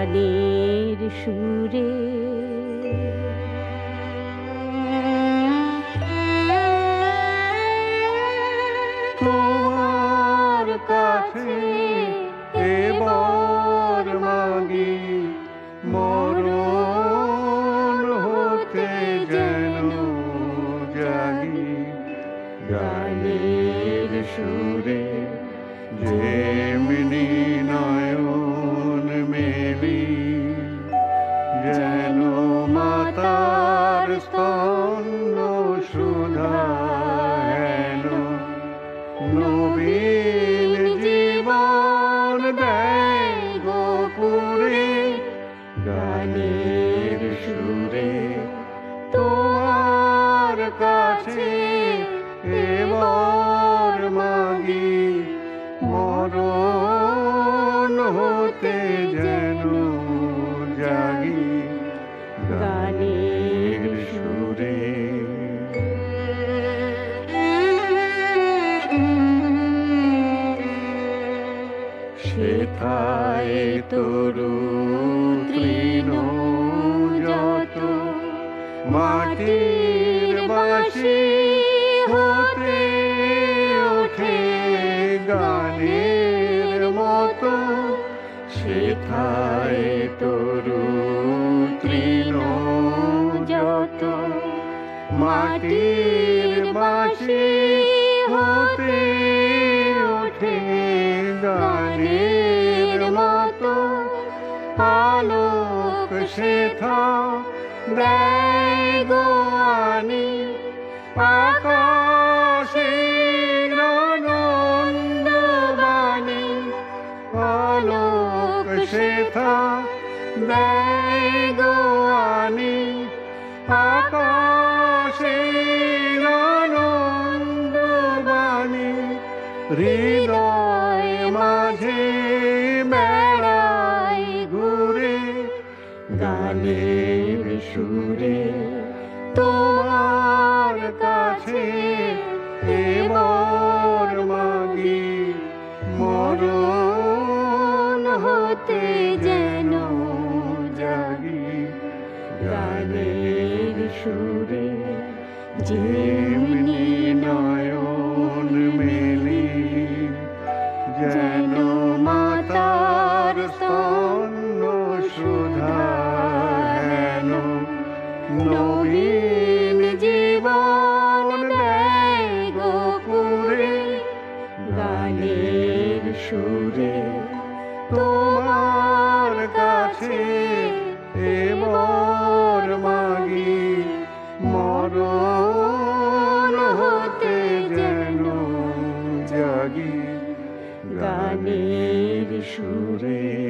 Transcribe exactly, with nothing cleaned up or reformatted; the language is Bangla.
গানের সুরে। তোমার কাছে এবার মাগি মরণ হতে যেন জাগি গানের সুরে। যেমনি নয়ন মেলি যেন মাতার স্তন্য সুধা হেন নবীন জীবন দেয় গোপুরে গানের সুরে। তোমার কাছে এবার মাগি মরণ হতে যেন জাগি গানের সুরে। সেথায় তরু তৃণ যত মাটির বাঁশি হতে ওঠে গানের মতো। সেথায় তরু তৃণ যত মাটির বাঁশি হতে ওঠে গানের মতো। আলোক সেথা দেয় গো আনি আকাশের আনন্দবাণী। আলোক সেথা দেয় গো আনি আকাশের আনন্দবাণী। হৃদয় মাঝে বেড়ায় ঘুরে গানের সুরে। তোমার কাছে এবার মাগি মরণ হতে যেন জাগি গানের সুরে। যেমনি নয়ন মেলি যেন মাতার স্তন্য সুধা হেন নবীন জীবন দেয় গোপুরে গানের সুরে। তোমার কাছে এবার মাগি মরণ হতে যেন জাগি গানের সুরে।